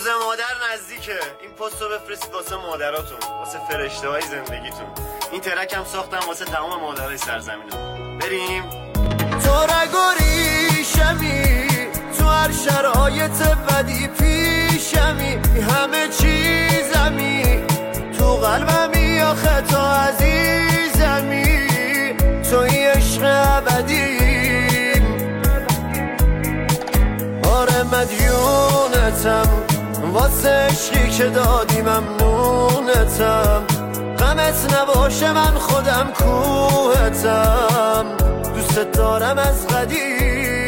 روز مادر نزدیکه. این پستو بفرستید واسه مادراتون، واسه فرشته های زندگیتون. این ترک هم ساختم واسه تمام مادرای سرزمینم. بریم. تو رگوریشمی، تو هر شرایط بدی پیشمی، همه چیزمی، تو قلبمی آخه تو عزیزمی، توی عشق ابدی. آره مدیونتم واسه عشقی که دادی، ممنونتم. غمت نباشه من خودم کوهتم، دوست دارم از قدیم.